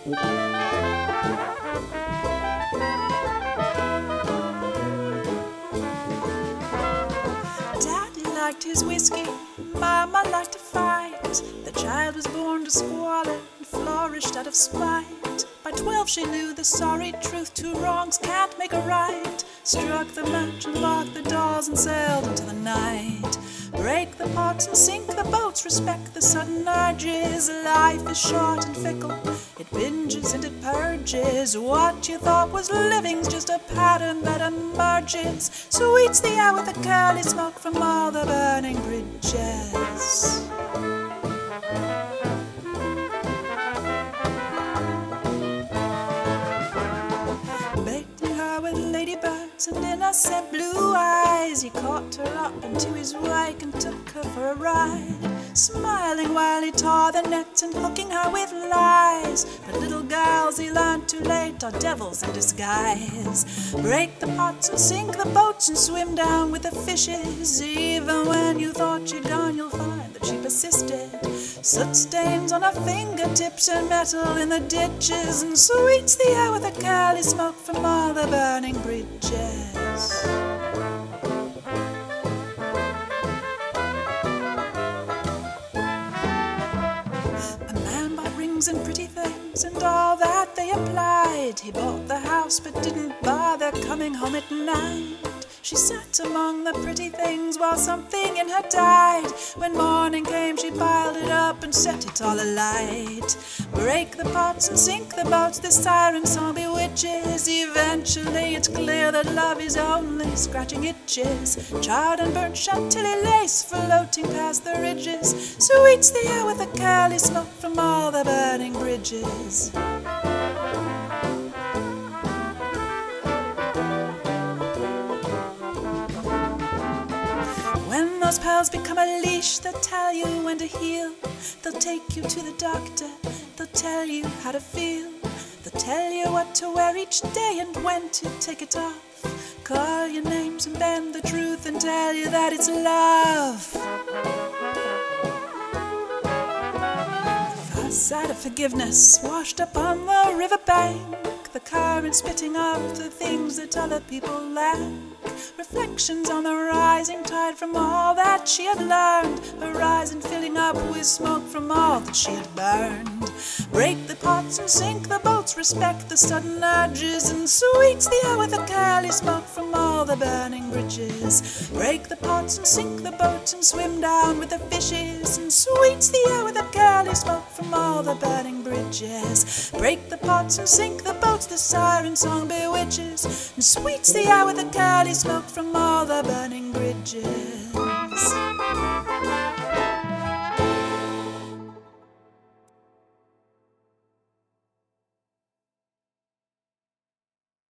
Daddy liked his whiskey, Mama liked to fight. The child was born to squalor and flourished out of spite. By 12 she knew the sorry truth, two wrongs can't make a right. Struck the match and locked the doors and sailed into the night. Break the pots and sink the boats, respect the sudden urges. Life is short and fickle, it binges and it purges. What you thought was living's just a pattern that emerges. Sweet's the air with the curly smoke from all the burning bridges. With ladybirds and innocent blue eyes, he caught her up into his wake and took her for a ride, smiling while he tore the nets and hooking her with lies. But little girls, he learned too late, are devils in disguise. Break the pots and sink the boats and swim down with the fishes. Even when you thought she'd gone, you'll find that she persisted. Soot stains on her fingertips and metal in the ditches, and sweet's the air with the curly smoke from all the burning bridges. A man bought rings and pretty things and all that they implied. He bought the house but didn't bother coming home at night. She sat among the pretty things while something in her died. When morning came, she piled it up and set it all alight. Break the pots and sink the boats, this siren song bewitches. Eventually it's clear that love is only scratching itches. Charred and burnt chantilly lace floating past the ridges. Sweet's the air with the curly smoke from all the burning bridges. When those pearls become a leash, they'll tell you when to heal. They'll take you to the doctor, they'll tell you how to feel. They'll tell you what to wear each day and when to take it off. Call your names and bend the truth and tell you that it's love. The far side of forgiveness washed up on the riverbank. The current spitting up the things that other people lack. Reflections on the rising tide from all that she had learned. Horizon filling up with smoke from all that she had burned. Break the pots and sink the boats, respect the sudden urges, and sweet's the air with the curly smoke from all the burning bridges. Break the pots and sink the boats and swim down with the fishes, and sweet's the air with the curly smoke from all the burning bridges. Break the pots and sink the boats, the siren song bewitches, and sweet's the air with the curly smoke from all the burning bridges.